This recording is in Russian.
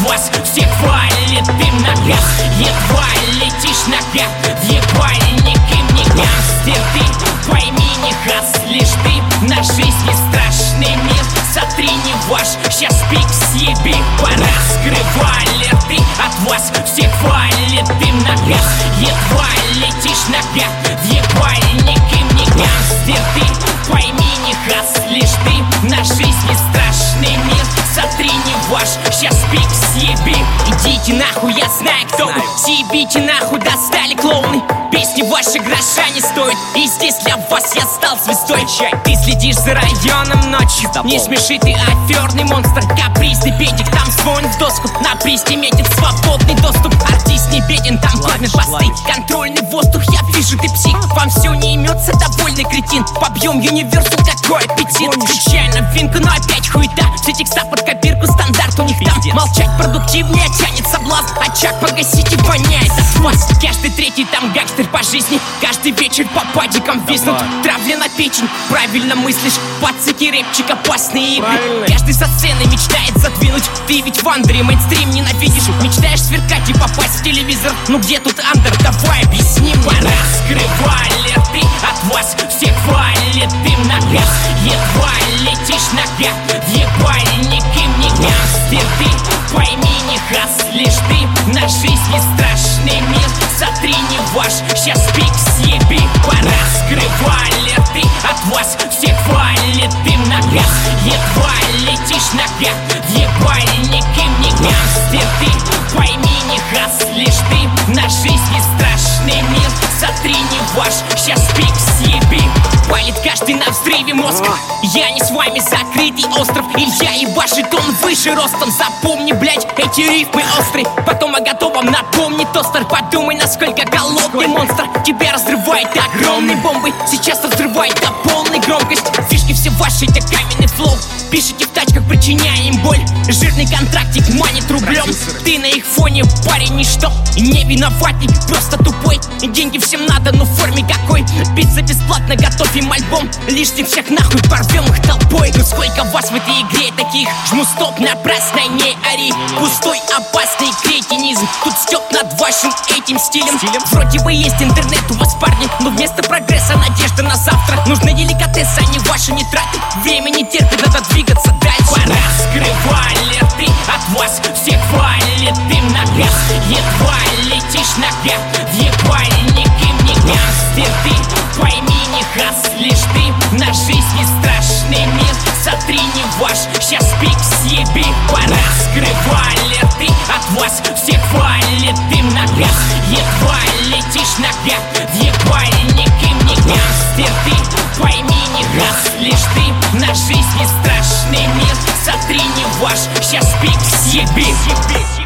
вас всех валит дым нога. Едва летишь нога в ебальник, им не гангстер ты. Пойми, не хаслишь ты на жизни страшный мир. Сотри, не ваш, сейчас пик съеби. Пора скрывали ты, от вас всех валит дым нога. Едва летишь нога в ебальник, им не гангстер ты. Пойми, не хаслишь ты на жизни страшный мир. Сотри, не ваш, сейчас пик съеби. Идите нахуй, я знаю, кто вы. Съебите нахуй, достали клоуны. Песни ваши гроша не стоят, и здесь для вас я стал звездой. Ты следишь за районом ночью, не смеши, ты аферный монстр. Капризный педик, там звонит в доску. На присте метит свободный доступ. Артист не беден, там кормят посты. Контрольный воздух, я вижу, ты псих. Вам все не имется, довольный кретин. Побьем юниверсал, какой аппетит. Включай новинку, но опять хуета. Все текста под копирку, стандарт у них там. Молчать продуктивнее, тянет соблазн. Очаг погасить и воняет от вас. Каждый третий там гангстер по жизни. Каждый вечер по падикам виснут. Травля на печень, правильно мыслишь. Пацаки, рэпчик, опасные игры. Каждый со сцены мечтает задвинуть. Ты ведь в андере, мейнстрим ненавидишь. Мечтаешь сверкать и попасть в телевизор. Ну где тут андер, давай объясни мне. Раскрывали ты, от вас всех валит дым нога. Едва летишь нога в ебальник, им не гангстер ты. Пойми, не хаслишь ты на жизни страшный мир. Сотри, не ваш, сейчас пик съеби. Пора скрывали ты, от вас всех валит дым нога. Едва летишь нога в ебальник, им не гангстер ты. Пойми, не хаслишь ты на жизни страшный мир. Сотри, не ваш, сейчас пик съеби. Палит каждый на взрыве мозг. Я не с вами закрытый остров. Илья ебашит, он выше ростом. Запомни, блять, эти рифмы острые. Потом о готовом напомни, тостер. Подумай, насколько голодный монстр. Тебя разрывает огромной бомбой. Сейчас разрывает до полной громкость. Фишки все ваши, это каменный флоу. Пишите в тачках, причиняя им боль. Жирный контрактик манит рублем. Ты на их фоне парень ничто. И не виноватый, просто тупой. И деньги всем надо, но в форме какой. Пицца бесплатно, готовь им альбом. Лишних всех нахуй, порвем их толпой. Ну сколько вас в этой игре таких? Жму стоп, напрасно не ори. Пустой, опасный кретинизм. Тут стёб над вашим этим стилем. Вроде бы есть интернет у вас, парни, но вместо прогресса надежда на завтра. Нужны деликатесы, а не ваши нитраты. Время не терпит, надо двигаться дальше. Пора скрывали ты, от вас всех валит дым нога. Едва летишь нога в ебальник, им не гангстер ты. Пойми, не хаслишь ты на жизни страшный мир. Сотри, не ваш, сейчас пик съеби. Пора скрывали ты, от вас всех валит дым нога. Едва летишь нога в ебальник, им не гангстер ты. Пойми, не хаслишь ты на жизни страшный мир. Сотри, не ваш, сейчас пик съеби.